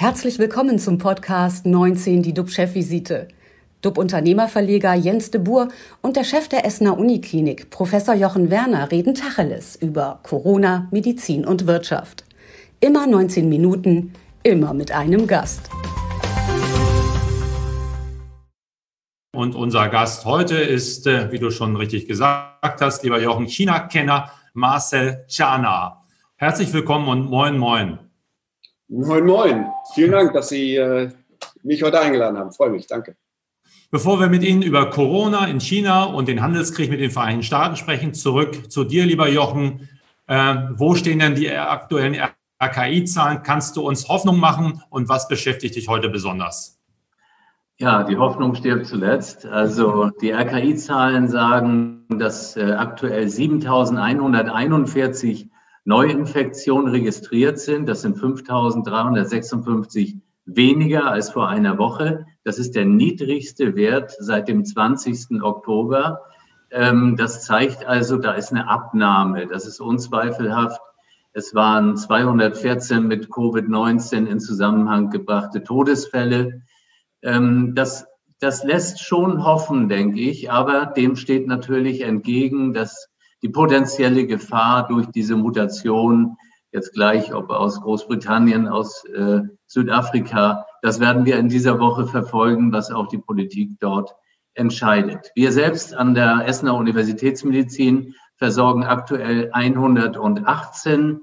Herzlich willkommen zum Podcast 19, die DUB-Chefvisite. DUB-Unternehmerverleger Jens de Boer und der Chef der Essener Uniklinik, Professor Jochen Werner, reden Tacheles über Corona, Medizin und Wirtschaft. Immer 19 Minuten, immer mit einem Gast. Und unser Gast heute ist, wie du schon richtig gesagt hast, lieber Jochen, China-Kenner Marcel Czarna. Herzlich willkommen und moin, moin. Moin, moin. Vielen Dank, dass Sie mich heute eingeladen haben. Freue mich, danke. Bevor wir mit Ihnen über Corona in China und den Handelskrieg mit den Vereinigten Staaten sprechen, zurück zu dir, lieber Jochen. Wo stehen denn die aktuellen RKI-Zahlen? Kannst du uns Hoffnung machen und was beschäftigt dich heute besonders? Ja, die Hoffnung stirbt zuletzt. Also die RKI-Zahlen sagen, dass aktuell 7.141 Neuinfektionen registriert sind. Das sind 5.356 weniger als vor einer Woche. Das ist der niedrigste Wert seit dem 20. Oktober. Das zeigt also, da ist eine Abnahme. Das ist unzweifelhaft. Es waren 214 mit Covid-19 in Zusammenhang gebrachte Todesfälle. Das lässt schon hoffen, denke ich. Aber dem steht natürlich entgegen, dass die potenzielle Gefahr durch diese Mutation, jetzt gleich ob aus Großbritannien, aus Südafrika, das werden wir in dieser Woche verfolgen, was auch die Politik dort entscheidet. Wir selbst an der Essener Universitätsmedizin versorgen aktuell 118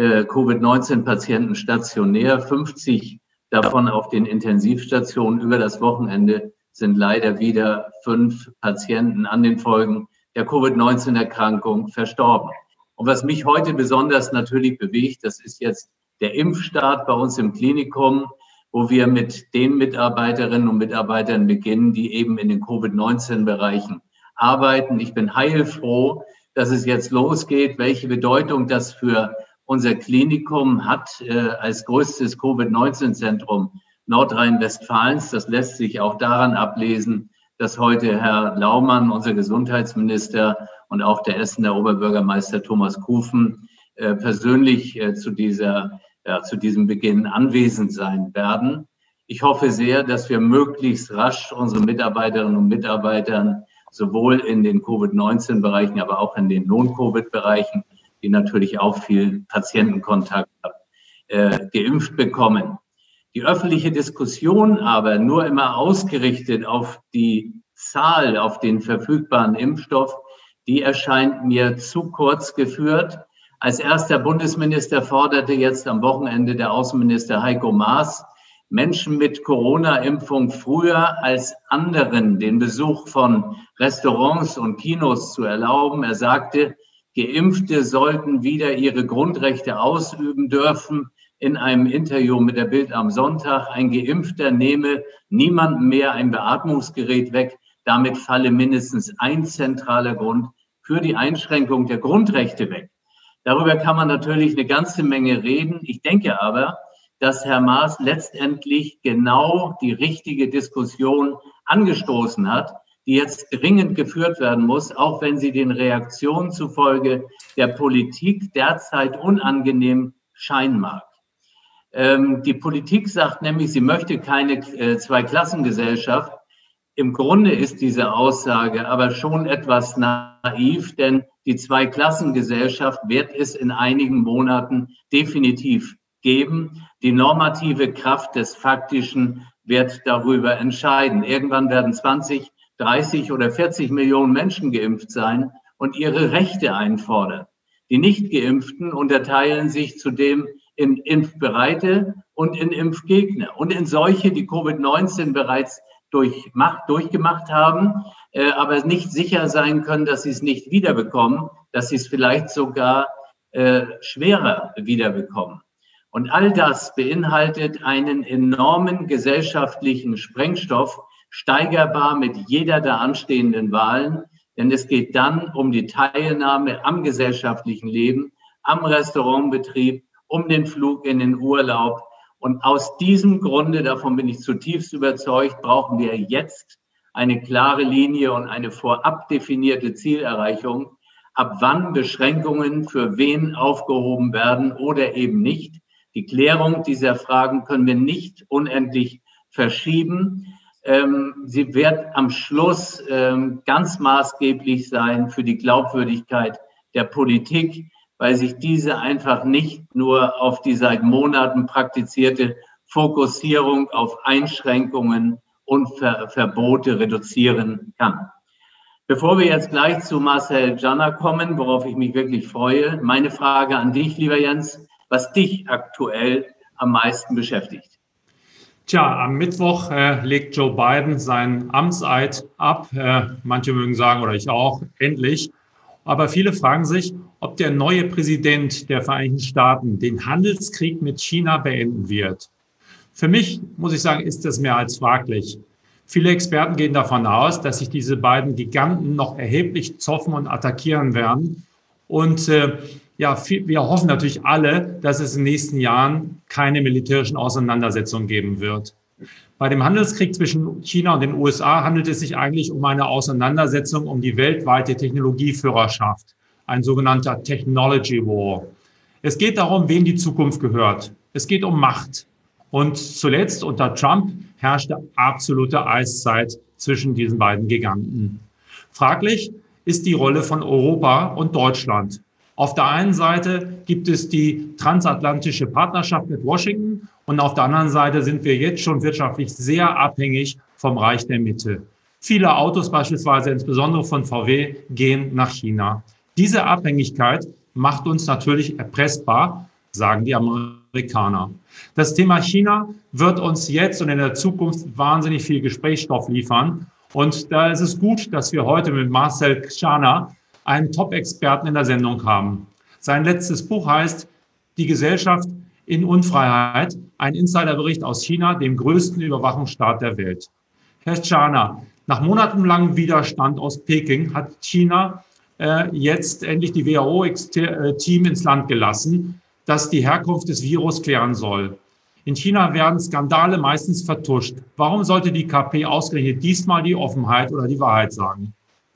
Covid-19-Patienten stationär, 50 davon auf den Intensivstationen. Über das Wochenende sind leider wieder 5 Patienten an den Folgen der Covid-19-Erkrankung verstorben. Und was mich heute besonders natürlich bewegt, das ist jetzt der Impfstart bei uns im Klinikum, wo wir mit den Mitarbeiterinnen und Mitarbeitern beginnen, die eben in den Covid-19-Bereichen arbeiten. Ich bin heilfroh, dass es jetzt losgeht, welche Bedeutung das für unser Klinikum hat als größtes Covid-19-Zentrum Nordrhein-Westfalens. Das lässt sich auch daran ablesen, dass heute Herr Laumann, unser Gesundheitsminister, und auch der Essener Oberbürgermeister Thomas Kufen persönlich zu diesem Beginn anwesend sein werden. Ich hoffe sehr, dass wir möglichst rasch unsere Mitarbeiterinnen und Mitarbeitern sowohl in den Covid-19-Bereichen, aber auch in den Non-Covid-Bereichen, die natürlich auch viel Patientenkontakt haben, geimpft bekommen. Die öffentliche Diskussion aber nur immer ausgerichtet auf die Zahl, auf den verfügbaren Impfstoff, die erscheint mir zu kurz geführt. Als erster Bundesminister forderte jetzt am Wochenende der Außenminister Heiko Maas, Menschen mit Corona-Impfung früher als anderen den Besuch von Restaurants und Kinos zu erlauben. Er sagte, Geimpfte sollten wieder ihre Grundrechte ausüben dürfen. In einem Interview mit der Bild am Sonntag, ein Geimpfter nehme niemandem mehr ein Beatmungsgerät weg. Damit falle mindestens ein zentraler Grund für die Einschränkung der Grundrechte weg. Darüber kann man natürlich eine ganze Menge reden. Ich denke aber, dass Herr Maas letztendlich genau die richtige Diskussion angestoßen hat, die jetzt dringend geführt werden muss, auch wenn sie den Reaktionen zufolge der Politik derzeit unangenehm scheinen mag. Die Politik sagt nämlich, sie möchte keine Zweiklassengesellschaft. Im Grunde ist diese Aussage aber schon etwas naiv, denn die Zweiklassengesellschaft wird es in einigen Monaten definitiv geben. Die normative Kraft des Faktischen wird darüber entscheiden. Irgendwann werden 20, 30 oder 40 Millionen Menschen geimpft sein und ihre Rechte einfordern. Die Nicht-Geimpften unterteilen sich zudem in Impfbereite und in Impfgegner und in solche, die Covid-19 bereits durchgemacht haben, aber nicht sicher sein können, dass sie es nicht wiederbekommen, dass sie es vielleicht sogar schwerer wiederbekommen. Und all das beinhaltet einen enormen gesellschaftlichen Sprengstoff, steigerbar mit jeder der anstehenden Wahlen, denn es geht dann um die Teilnahme am gesellschaftlichen Leben, am Restaurantbetrieb, um den Flug in den Urlaub. Und aus diesem Grunde, davon bin ich zutiefst überzeugt, brauchen wir jetzt eine klare Linie und eine vorab definierte Zielerreichung, ab wann Beschränkungen für wen aufgehoben werden oder eben nicht. Die Klärung dieser Fragen können wir nicht unendlich verschieben. Sie wird am Schluss ganz maßgeblich sein für die Glaubwürdigkeit der Politik, weil sich diese einfach nicht nur auf die seit Monaten praktizierte Fokussierung auf Einschränkungen und Verbote reduzieren kann. Bevor wir jetzt gleich zu Marcel Janner kommen, worauf ich mich wirklich freue, meine Frage an dich, lieber Jens, was dich aktuell am meisten beschäftigt. Tja, am Mittwoch legt Joe Biden seinen Amtseid ab. Manche mögen sagen, oder ich auch, endlich. Aber viele fragen sich, ob der neue Präsident der Vereinigten Staaten den Handelskrieg mit China beenden wird. Für mich, muss ich sagen, ist das mehr als fraglich. Viele Experten gehen davon aus, dass sich diese beiden Giganten noch erheblich zoffen und attackieren werden. Und wir hoffen natürlich alle, dass es in den nächsten Jahren keine militärischen Auseinandersetzungen geben wird. Bei dem Handelskrieg zwischen China und den USA handelt es sich eigentlich um eine Auseinandersetzung um die weltweite Technologieführerschaft, ein sogenannter Technology War. Es geht darum, wem die Zukunft gehört. Es geht um Macht. Und zuletzt unter Trump herrschte absolute Eiszeit zwischen diesen beiden Giganten. Fraglich ist die Rolle von Europa und Deutschland. Auf der einen Seite gibt es die transatlantische Partnerschaft mit Washington und auf der anderen Seite sind wir jetzt schon wirtschaftlich sehr abhängig vom Reich der Mitte. Viele Autos, beispielsweise insbesondere von VW, gehen nach China. Diese Abhängigkeit macht uns natürlich erpressbar, sagen die Amerikaner. Das Thema China wird uns jetzt und in der Zukunft wahnsinnig viel Gesprächsstoff liefern. Und da ist es gut, dass wir heute mit Marcel Janner einen Top-Experten in der Sendung haben. Sein letztes Buch heißt Die Gesellschaft in Unfreiheit, ein Insiderbericht aus China, dem größten Überwachungsstaat der Welt. Herr Janner, nach monatelangem Widerstand aus Peking hat China jetzt endlich die WHO-Team ins Land gelassen, das die Herkunft des Virus klären soll. In China werden Skandale meistens vertuscht. Warum sollte die KP ausgerechnet diesmal die Offenheit oder die Wahrheit sagen?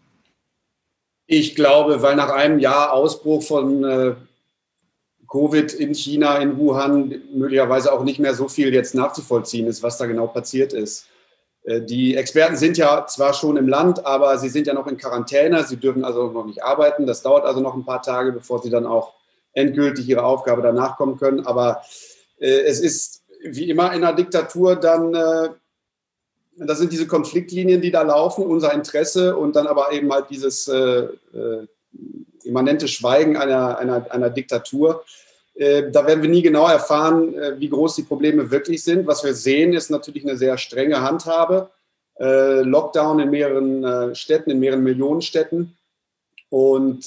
Ich glaube, weil nach einem Jahr Ausbruch von Covid in China, in Wuhan, möglicherweise auch nicht mehr so viel jetzt nachzuvollziehen ist, was da genau passiert ist. Die Experten sind ja zwar schon im Land, aber sie sind ja noch in Quarantäne. Sie dürfen also noch nicht arbeiten. Das dauert also noch ein paar Tage, bevor sie dann auch endgültig ihrer Aufgabe danach kommen können. Aber es ist wie immer in einer Diktatur dann, das sind diese Konfliktlinien, die da laufen, unser Interesse und dann aber eben halt dieses immanente Schweigen einer Diktatur. Da werden wir nie genau erfahren, wie groß die Probleme wirklich sind. Was wir sehen, ist natürlich eine sehr strenge Handhabe. Lockdown in mehreren Städten, in mehreren Millionen Städten. Und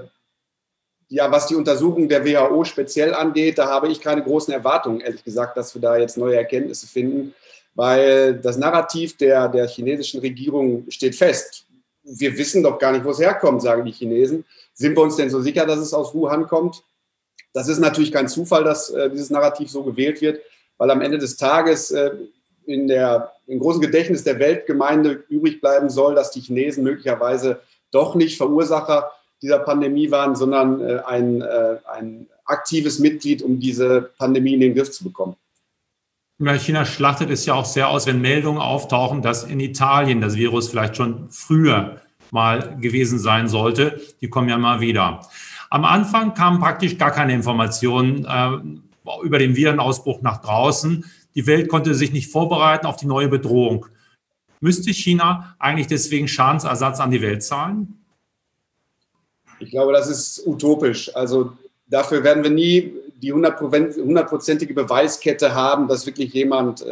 ja, was die Untersuchung der WHO speziell angeht, da habe ich keine großen Erwartungen, ehrlich gesagt, dass wir da jetzt neue Erkenntnisse finden, weil das Narrativ der chinesischen Regierung steht fest. Wir wissen doch gar nicht, wo es herkommt, sagen die Chinesen. Sind wir uns denn so sicher, dass es aus Wuhan kommt? Das ist natürlich kein Zufall, dass dieses Narrativ so gewählt wird, weil am Ende des Tages im großen Gedächtnis der Weltgemeinde übrig bleiben soll, dass die Chinesen möglicherweise doch nicht Verursacher dieser Pandemie waren, sondern ein aktives Mitglied, um diese Pandemie in den Griff zu bekommen. China schlachtet es ja auch sehr aus, wenn Meldungen auftauchen, dass in Italien das Virus vielleicht schon früher mal gewesen sein sollte. Die kommen ja mal wieder. Am Anfang kamen praktisch gar keine Informationen über den Virenausbruch nach draußen. Die Welt konnte sich nicht vorbereiten auf die neue Bedrohung. Müsste China eigentlich deswegen Schadensersatz an die Welt zahlen? Ich glaube, das ist utopisch. Also dafür werden wir nie die 100%ige Beweiskette haben, dass wirklich jemand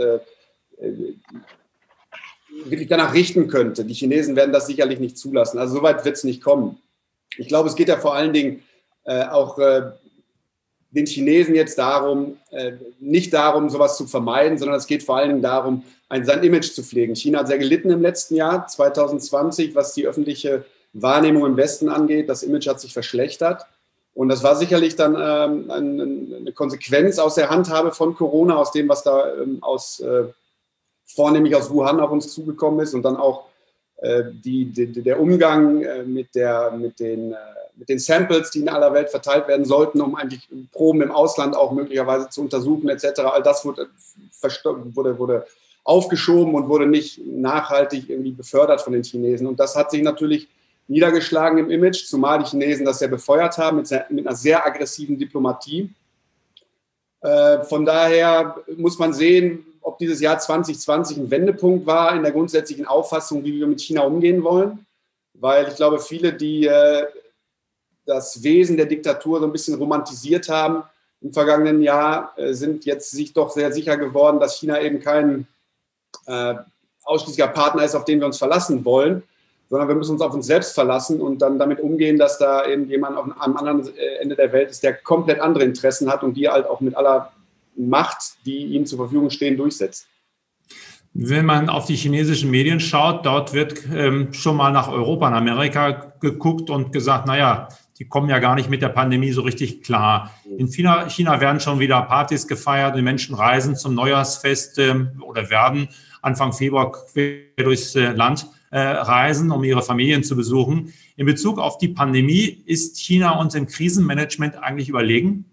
wirklich danach richten könnte. Die Chinesen werden das sicherlich nicht zulassen. Also so weit wird es nicht kommen. Ich glaube, es geht ja vor allen Dingen auch den Chinesen jetzt nicht darum, sowas zu vermeiden, sondern es geht vor allen Dingen darum, sein Image zu pflegen. China hat sehr gelitten im letzten Jahr, 2020, was die öffentliche Wahrnehmung im Westen angeht. Das Image hat sich verschlechtert. Und das war sicherlich dann eine Konsequenz aus der Handhabe von Corona, aus dem, was da vornehmlich aus Wuhan auf uns zugekommen ist und dann auch der Umgang mit den den Samples, die in aller Welt verteilt werden sollten, um eigentlich Proben im Ausland auch möglicherweise zu untersuchen etc. All das wurde aufgeschoben und wurde nicht nachhaltig irgendwie befördert von den Chinesen. Und das hat sich natürlich niedergeschlagen im Image, zumal die Chinesen das sehr befeuert haben mit einer sehr aggressiven Diplomatie. Von daher muss man sehen, ob dieses Jahr 2020 ein Wendepunkt war in der grundsätzlichen Auffassung, wie wir mit China umgehen wollen. Weil ich glaube, viele, die das Wesen der Diktatur so ein bisschen romantisiert haben im vergangenen Jahr, sind jetzt sich doch sehr sicher geworden, dass China eben kein ausschließlicher Partner ist, auf den wir uns verlassen wollen, sondern wir müssen uns auf uns selbst verlassen und dann damit umgehen, dass da eben jemand am anderen Ende der Welt ist, der komplett andere Interessen hat und die halt auch mit aller Macht, die ihm zur Verfügung stehen, durchsetzt. Wenn man auf die chinesischen Medien schaut, dort wird schon mal nach Europa und Amerika geguckt und gesagt, naja, die kommen ja gar nicht mit der Pandemie so richtig klar. In China werden schon wieder Partys gefeiert, die Menschen reisen zum Neujahrsfest oder werden Anfang Februar quer durchs Land reisen, um ihre Familien zu besuchen. In Bezug auf die Pandemie, ist China uns im Krisenmanagement eigentlich überlegen?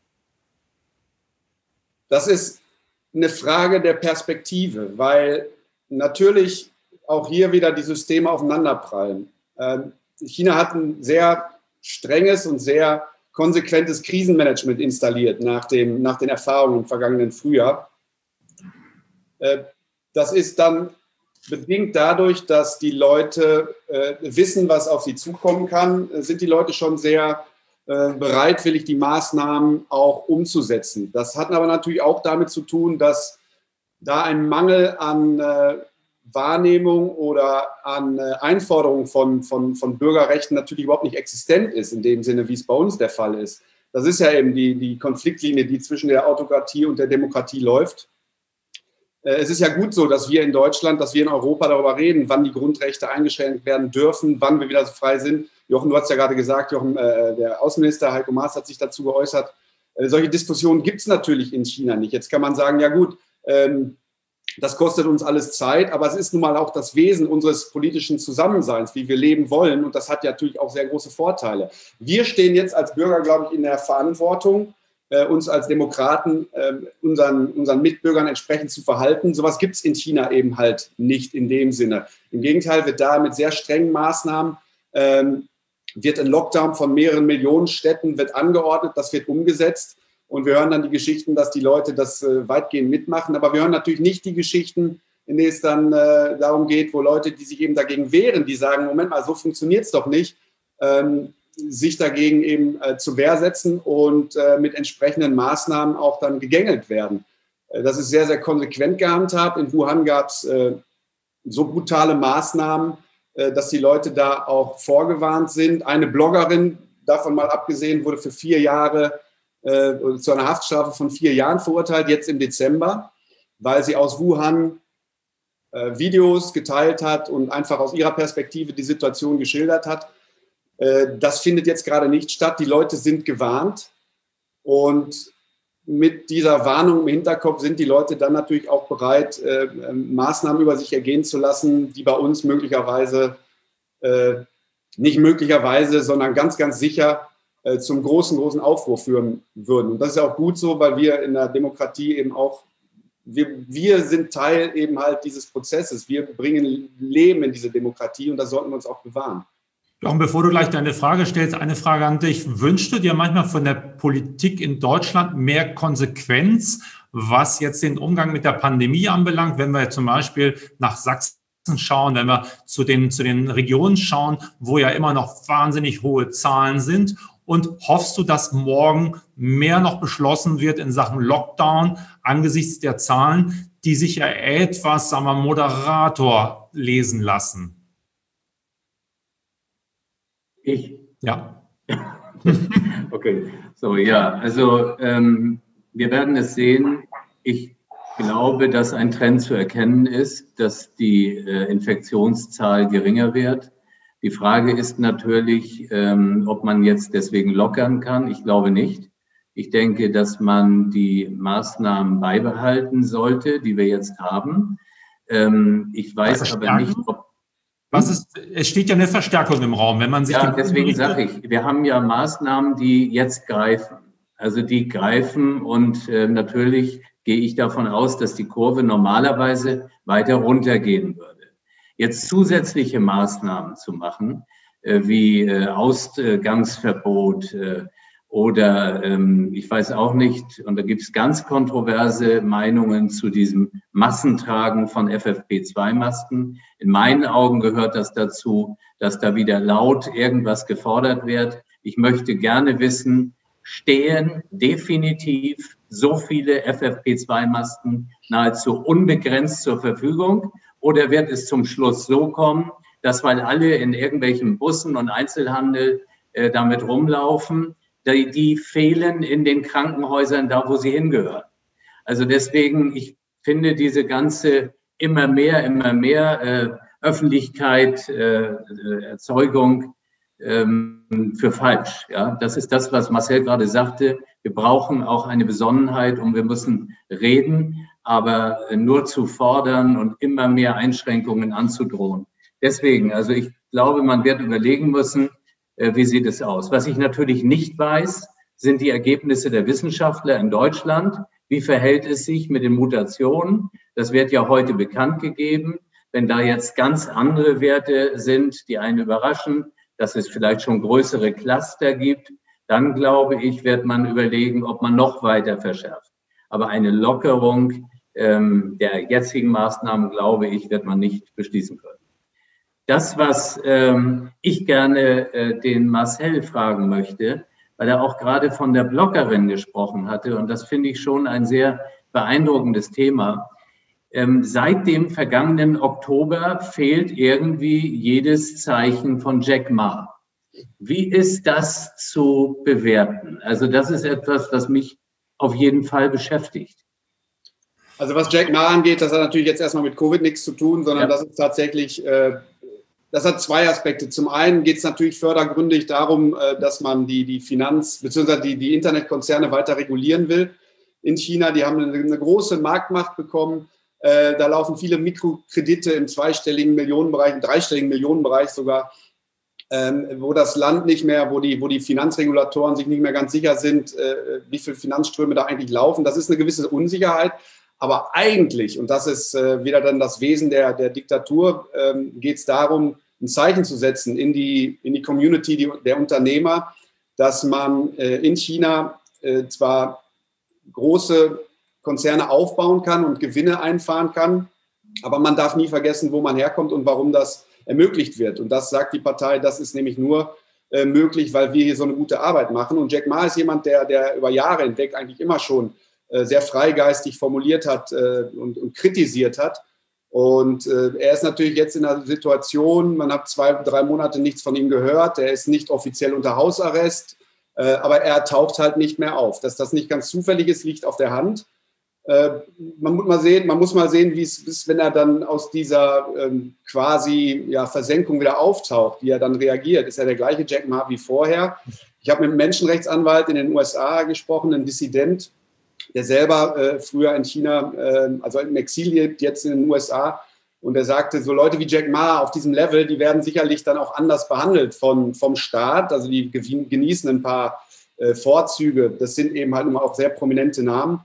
Das ist eine Frage der Perspektive, weil natürlich auch hier wieder die Systeme aufeinanderprallen. China hat ein sehr strenges und sehr konsequentes Krisenmanagement installiert nach den Erfahrungen im vergangenen Frühjahr. Das ist dann bedingt dadurch, dass die Leute wissen, was auf sie zukommen kann, sind die Leute schon sehr bereitwillig, die Maßnahmen auch umzusetzen. Das hat aber natürlich auch damit zu tun, dass da ein Mangel an Wahrnehmung oder an Einforderung von Bürgerrechten natürlich überhaupt nicht existent ist, in dem Sinne, wie es bei uns der Fall ist. Das ist ja eben die Konfliktlinie, die zwischen der Autokratie und der Demokratie läuft. Es ist ja gut so, dass wir in Deutschland, dass wir in Europa darüber reden, wann die Grundrechte eingeschränkt werden dürfen, wann wir wieder so frei sind. Jochen, du hast ja gerade gesagt, Jochen, der Außenminister Heiko Maas hat sich dazu geäußert. Solche Diskussionen gibt es natürlich in China nicht. Jetzt kann man sagen, ja gut, das kostet uns alles Zeit, aber es ist nun mal auch das Wesen unseres politischen Zusammenseins, wie wir leben wollen. Und das hat ja natürlich auch sehr große Vorteile. Wir stehen jetzt als Bürger, glaube ich, in der Verantwortung, uns als Demokraten, unseren Mitbürgern entsprechend zu verhalten. Sowas gibt es in China eben halt nicht in dem Sinne. Im Gegenteil wird da mit sehr strengen Maßnahmen, wird ein Lockdown von mehreren Millionen Städten wird angeordnet, das wird umgesetzt. Und wir hören dann die Geschichten, dass die Leute das weitgehend mitmachen. Aber wir hören natürlich nicht die Geschichten, in denen es dann darum geht, wo Leute, die sich eben dagegen wehren, die sagen, Moment mal, so funktioniert es doch nicht, sich dagegen eben zur Wehr setzen und mit entsprechenden Maßnahmen auch dann gegängelt werden. Das ist sehr, sehr konsequent gehandhabt. In Wuhan gab es so brutale Maßnahmen, dass die Leute da auch vorgewarnt sind. Eine Bloggerin, davon mal abgesehen, wurde für 4 Jahre zu einer Haftstrafe von 4 Jahren verurteilt, jetzt im Dezember, weil sie aus Wuhan Videos geteilt hat und einfach aus ihrer Perspektive die Situation geschildert hat. Das findet jetzt gerade nicht statt. Die Leute sind gewarnt und mit dieser Warnung im Hinterkopf sind die Leute dann natürlich auch bereit, Maßnahmen über sich ergehen zu lassen, die bei uns möglicherweise, nicht möglicherweise, sondern ganz, ganz sicher zum großen Aufruhr führen würden. Und das ist ja auch gut so, weil wir in der Demokratie eben auch, wir sind Teil eben halt dieses Prozesses. Wir bringen Leben in diese Demokratie und das sollten wir uns auch bewahren. Jochen, bevor du gleich deine Frage stellst, eine Frage an dich. Wünschst du dir manchmal von der Politik in Deutschland mehr Konsequenz, was jetzt den Umgang mit der Pandemie anbelangt, wenn wir zum Beispiel nach Sachsen schauen, wenn wir zu den Regionen schauen, wo ja immer noch wahnsinnig hohe Zahlen sind? Und hoffst du, dass morgen mehr noch beschlossen wird in Sachen Lockdown angesichts der Zahlen, die sich ja etwas, sagen wir, moderator lesen lassen? Ich? Ja. Okay, so ja, also wir werden es sehen. Ich glaube, dass ein Trend zu erkennen ist, dass die Infektionszahl geringer wird. Die Frage ist natürlich, ob man jetzt deswegen lockern kann. Ich glaube nicht. Ich denke, dass man die Maßnahmen beibehalten sollte, die wir jetzt haben. Ich weiß aber nicht, ob Es steht ja eine Verstärkung im Raum, wenn man sich... Ja, deswegen sage ich, wir haben ja Maßnahmen, die jetzt greifen. Also die greifen und natürlich gehe ich davon aus, dass die Kurve normalerweise weiter runtergehen würde. Jetzt zusätzliche Maßnahmen zu machen, wie Ausgangsverbot oder ich weiß auch nicht, und da gibt es ganz kontroverse Meinungen zu diesem Massentragen von FFP2-Masken. In meinen Augen gehört das dazu, dass da wieder laut irgendwas gefordert wird. Ich möchte gerne wissen, stehen definitiv so viele FFP2-Masken nahezu unbegrenzt zur Verfügung? Oder wird es zum Schluss so kommen, dass, weil alle in irgendwelchen Bussen und Einzelhandel damit rumlaufen, die fehlen in den Krankenhäusern da, wo sie hingehören? Also deswegen, ich finde diese ganze immer mehr Öffentlichkeit, Erzeugung für falsch. Ja, das ist das, was Marcel gerade sagte. Wir brauchen auch eine Besonnenheit und wir müssen reden, aber nur zu fordern und immer mehr Einschränkungen anzudrohen. Deswegen, also ich glaube, man wird überlegen müssen, wie sieht es aus. Was ich natürlich nicht weiß, sind die Ergebnisse der Wissenschaftler in Deutschland. Wie verhält es sich mit den Mutationen? Das wird ja heute bekannt gegeben. Wenn da jetzt ganz andere Werte sind, die einen überraschen, dass es vielleicht schon größere Cluster gibt, dann glaube ich, wird man überlegen, ob man noch weiter verschärft. Aber eine Lockerung der jetzigen Maßnahmen, glaube ich, wird man nicht beschließen können. Das, was ich gerne den Marcel fragen möchte, weil er auch gerade von der Bloggerin gesprochen hatte, und das finde ich schon ein sehr beeindruckendes Thema. Seit dem vergangenen Oktober fehlt irgendwie jedes Zeichen von Jack Ma. Wie ist das zu bewerten? Also das ist etwas, das mich auf jeden Fall beschäftigt. Also was Jack Ma angeht, das hat natürlich jetzt erstmal mit Covid nichts zu tun, sondern das ist tatsächlich, das hat zwei Aspekte. Zum einen geht es natürlich fördergründig darum, dass man die Finanz- bzw. die Internetkonzerne weiter regulieren will in China. Die haben eine große Marktmacht bekommen. Da laufen viele Mikrokredite im zweistelligen Millionenbereich, im dreistelligen Millionenbereich sogar, wo das Land nicht mehr, wo die Finanzregulatoren sich nicht mehr ganz sicher sind, wie viele Finanzströme da eigentlich laufen. Das ist eine gewisse Unsicherheit. Aber eigentlich, und das ist wieder dann das Wesen der Diktatur, geht es darum, ein Zeichen zu setzen in die Community der Unternehmer, dass man in China zwar große Konzerne aufbauen kann und Gewinne einfahren kann, aber man darf nie vergessen, wo man herkommt und warum das ermöglicht wird. Und das sagt die Partei, das ist nämlich nur möglich, weil wir hier so eine gute Arbeit machen. Und Jack Ma ist jemand, der über Jahre hinweg eigentlich immer schon sehr freigeistig formuliert hat und kritisiert hat. Und er ist natürlich jetzt in einer Situation, man hat 2-3 Monate nichts von ihm gehört, er ist nicht offiziell unter Hausarrest, aber er taucht halt nicht mehr auf. Dass das nicht ganz zufällig ist, liegt auf der Hand. Man muss mal sehen, wie es ist, wenn er dann aus dieser quasi Versenkung wieder auftaucht, wie er dann reagiert. Ist er der gleiche Jack Ma wie vorher? Ich habe mit einem Menschenrechtsanwalt in den USA gesprochen, ein Dissident, der selber früher in China, also im Exil lebt, jetzt in den USA. Und er sagte, so Leute wie Jack Ma auf diesem Level, die werden sicherlich dann auch anders behandelt vom Staat. Also die genießen ein paar Vorzüge. Das sind eben halt immer auch sehr prominente Namen.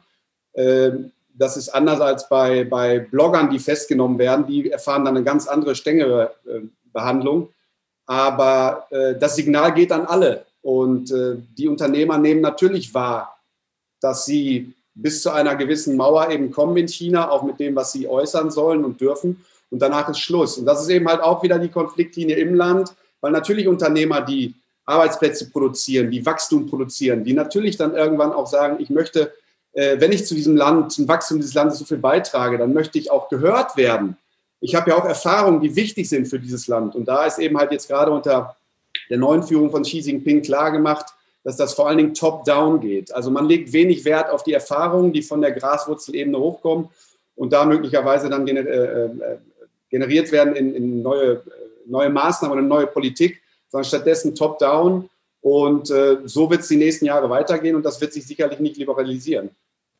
Das ist anders als bei Bloggern, die festgenommen werden. Die erfahren dann eine ganz andere, strengere Behandlung. Aber das Signal geht an alle. Und die Unternehmer nehmen natürlich wahr, dass sie bis zu einer gewissen Mauer eben kommen in China, auch mit dem, was sie äußern sollen und dürfen. Und danach ist Schluss. Und das ist eben halt auch wieder die Konfliktlinie im Land, weil natürlich Unternehmer, die Arbeitsplätze produzieren, die Wachstum produzieren, die natürlich dann irgendwann auch sagen, ich möchte, wenn ich zu diesem Land, zum Wachstum dieses Landes so viel beitrage, dann möchte ich auch gehört werden. Ich habe ja auch Erfahrungen, die wichtig sind für dieses Land. Und da ist eben halt jetzt gerade unter der neuen Führung von Xi Jinping klargemacht, dass das vor allen Dingen top-down geht. Also man legt wenig Wert auf die Erfahrungen, die von der Graswurzelebene hochkommen und da möglicherweise dann generiert werden in neue Maßnahmen und neue Politik, sondern stattdessen top-down. Und so wird es die nächsten Jahre weitergehen und das wird sich sicherlich nicht liberalisieren.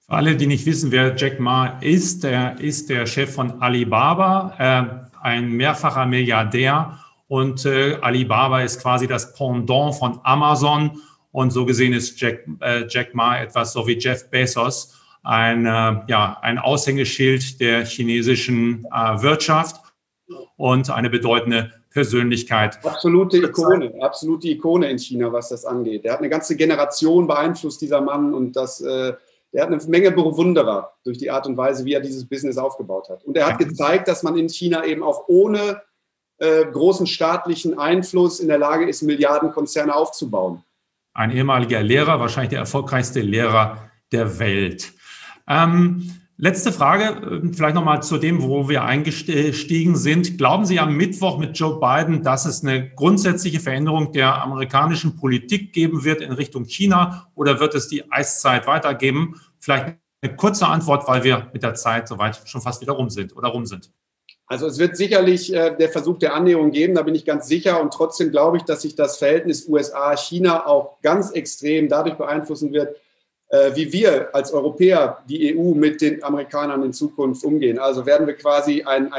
Für alle, die nicht wissen, wer Jack Ma ist, der ist der Chef von Alibaba, ein mehrfacher Milliardär. Und Alibaba ist quasi das Pendant von Amazon. Und so gesehen ist Jack Ma etwas so wie Jeff Bezos, ein Aushängeschild der chinesischen Wirtschaft und eine bedeutende Persönlichkeit. Absolute Ikone in China, was das angeht. Der hat eine ganze Generation beeinflusst, dieser Mann, und der hat eine Menge Bewunderer durch die Art und Weise, wie er dieses Business aufgebaut hat. Und er hat gezeigt, dass man in China eben auch ohne großen staatlichen Einfluss in der Lage ist, Milliardenkonzerne aufzubauen. Ein ehemaliger Lehrer, wahrscheinlich der erfolgreichste Lehrer der Welt. Letzte Frage, vielleicht nochmal zu dem, wo wir eingestiegen sind. Glauben Sie am Mittwoch mit Joe Biden, dass es eine grundsätzliche Veränderung der amerikanischen Politik geben wird in Richtung China, oder wird es die Eiszeit weitergeben? Vielleicht eine kurze Antwort, weil wir mit der Zeit soweit schon fast wieder rum sind. Also es wird sicherlich der Versuch der Annäherung geben, da bin ich ganz sicher. Und trotzdem glaube ich, dass sich das Verhältnis USA-China auch ganz extrem dadurch beeinflussen wird, wie wir als Europäer die EU mit den Amerikanern in Zukunft umgehen. Also werden wir quasi ein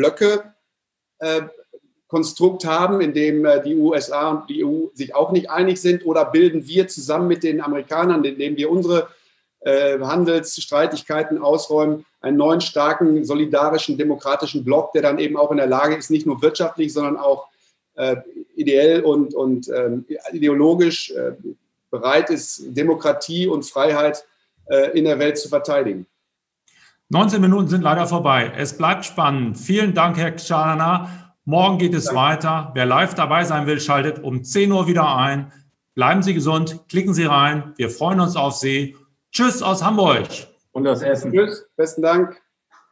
3-Blöcke-Konstrukt haben, in dem die USA und die EU sich auch nicht einig sind, oder bilden wir zusammen mit den Amerikanern, indem wir unsere Handelsstreitigkeiten ausräumen, einen neuen, starken, solidarischen, demokratischen Block, der dann eben auch in der Lage ist, nicht nur wirtschaftlich, sondern auch ideell und ideologisch bereit ist, Demokratie und Freiheit in der Welt zu verteidigen. 19 Minuten sind leider vorbei. Es bleibt spannend. Vielen Dank, Herr Czarna. Morgen geht es weiter. Wer live dabei sein will, schaltet um 10 Uhr wieder ein. Bleiben Sie gesund, klicken Sie rein. Wir freuen uns auf Sie. Tschüss aus Hamburg. Und aus Essen. Tschüss, besten Dank.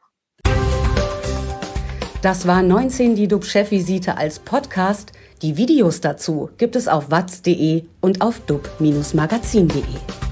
Das war 19 die DUB-Chefvisite als Podcast. Die Videos dazu gibt es auf watz.de und auf dub-magazin.de.